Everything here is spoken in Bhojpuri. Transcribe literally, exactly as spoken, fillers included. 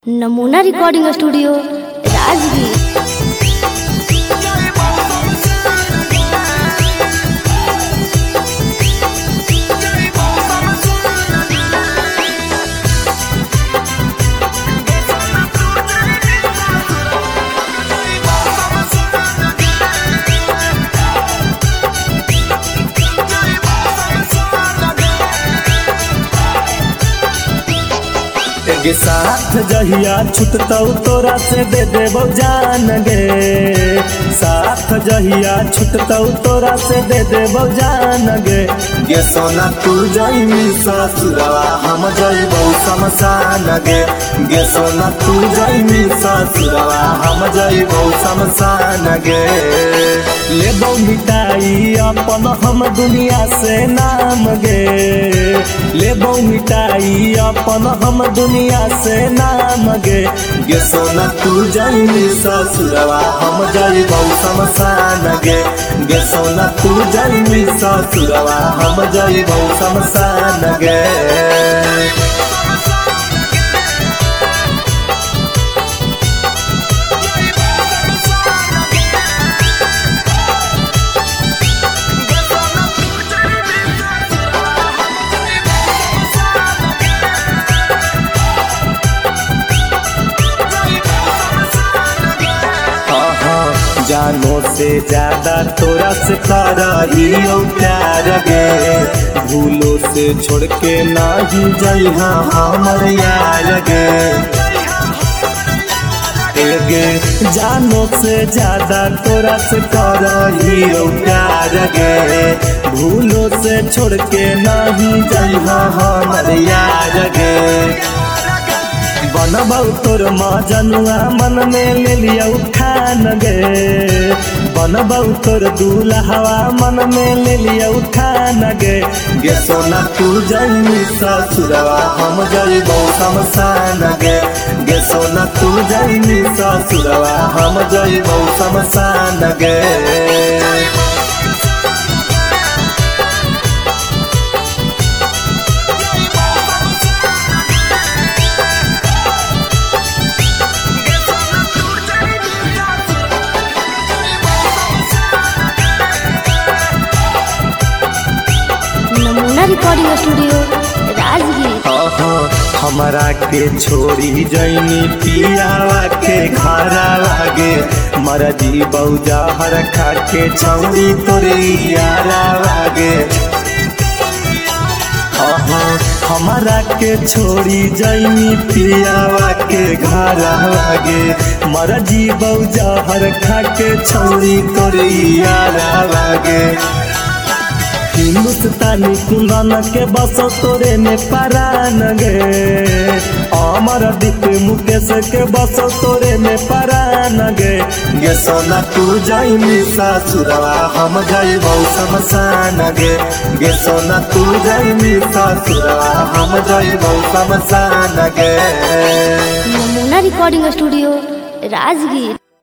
नमूना रिकॉर्डिंग स्टूडियो राजगीर। गे साथ जहिया छुटतौ तोरा से दे देबौ जान गे। साथ जहिया छुटतौ तोरा से दे देबौ जान गे। गे सोना तू जइमी ससुरवा हम जइबौ शमशान गे। गे सोना तू जइमी ससुरवा हम जइबौ शमशान गे। लेबौ मिटाई अपन हम दुनिया से नाम गे। लेबौ मिटाई अपन हम दुनिया से नाम गे। गे सोना तू जइमी ससुरवा हम जइबौ शमशान गे। गे सोना तू जइमी ससुरवा हम जइबौ शमशान गे। जानो से ज्यादा तोरा से करहियो प्यार गे। भूलो से छोड़ के नाही जइहा हमर यार गे। गे जानो से ज्यादा तोरा से करहियो प्यार गे। भूलो से छोड़ के नाही जइहा हमर यार गे। बनबौ तोर माँ जनुआ मन में ले लिया उठान गे। बनबौ तोर दूल्हा मन में ले लिया उठान गे। गे सोना तू जइमी ससुरवा हम जइबौ शमशान गे। गे सोना तू जइमी ससुरवा हम जइबौ शमशान गे। नमूना रिकॉर्डिंग स्टूडियो राजगीर। हमारा के छोड़ी जइनी पियावा के घरा लागे। मरजी बौजा हर खा के छौड़ी तोरे यारा लागे। हमारा के छोड़ी जइनी पियावा के घरा लागे। मरजी बौजा हर खा के छौड़ी तोरे यारा लागे। हिंदुस्तानी कुंदन के बसो तोरे में परान गे। अमर दीप मुकेश के बसो तोरे में परान गे। गे सोना तू जइमी ससुरवा हम जइबौ शमशान गे। गे सोना तू जइमी ससुरवा हम जइबौ शमशान गे। नमूना रिकॉर्डिंग स्टूडियो राजगीर।